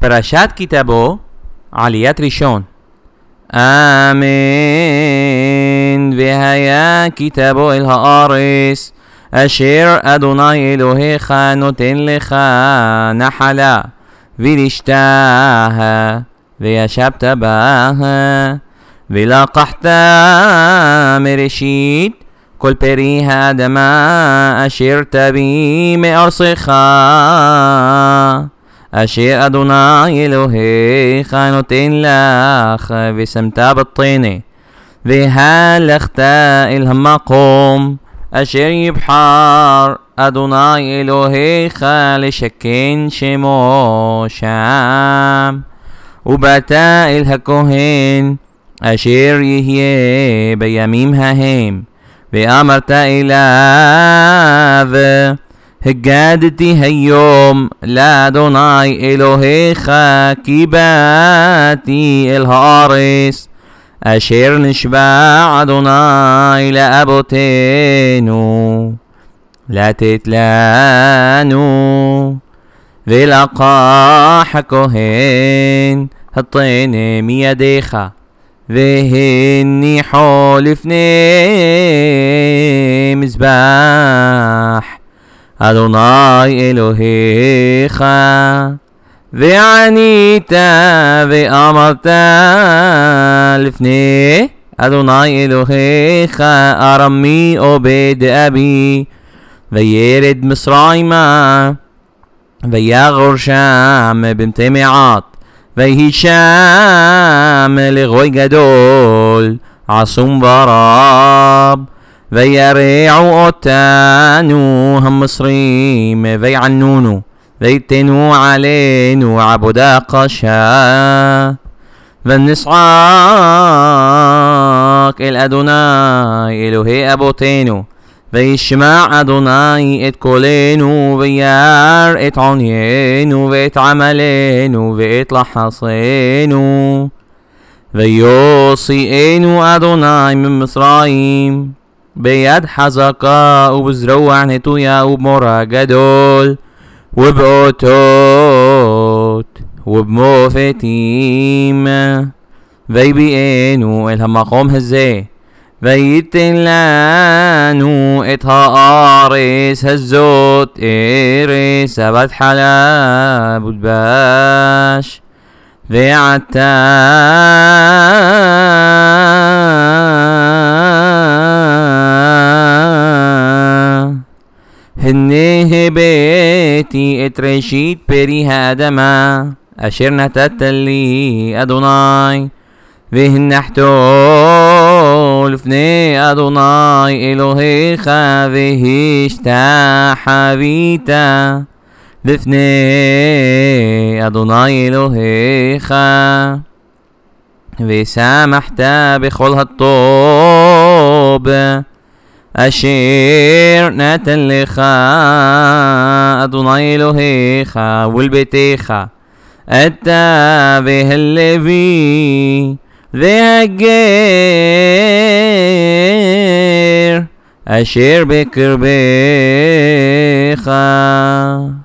פרשת כתבו, עליית ראשון. אמן והיה כתבו אל הארץ אשר אדוני אלוהיך נותן לך נחלה ולשתה וישבת בה ולקחת מראשית כל פרי האדמה אשר תביא מארצך אשר אדוני אלוהיך נותן לך ושמת בטנא והלכת אל המקום אשר יבחר אדוני אלוהיך לשכן שמו שם ובאת אל הכהן אשר יהיה בימים ההם ואמרת אליו הגדתי היום לאדוני אלוהיך כי באתי אל הארץ אשר נשבע אדוני לאבותינו לתת לנו ולקח הכהן הטנא מידיך והניחו לפני מזבח אדוני אלוהיך וענית ואמרת לפני אדוני אלוהיך ארמי עובד אבי וירד מצרימה ויגור שם במתי מעט ויהי שם לגוי גדול עצום ורב וירעו אותנו המצרים ויענונו ויתנו עלינו עבודה קשה ונצעק אל אדוני אלוהי אבותינו וישמע אדוני את קולנו וירא את עוניינו ואת עמלנו ואת לחצנו ויוציאנו אדוני ממצרים ביד חזקה ובזרוע נטויה ובמורא גדול ובאותות ובמופתים ויביאנו אל המקום הזה וייתן לנו את הארץ הזאת ארץ זבת חלב ודבש ועתה הנה הבאתי את ראשית פרי האדמה אשר נתת לי אדוני והנחתו לפני אדוני אלוהיך והשתחווית לפני אדוני אלוהיך ושמחת בכל הטוב אשר נתן לך אדוני אלוהיך ולביתך אתה והלוי והגר אשר בקרבך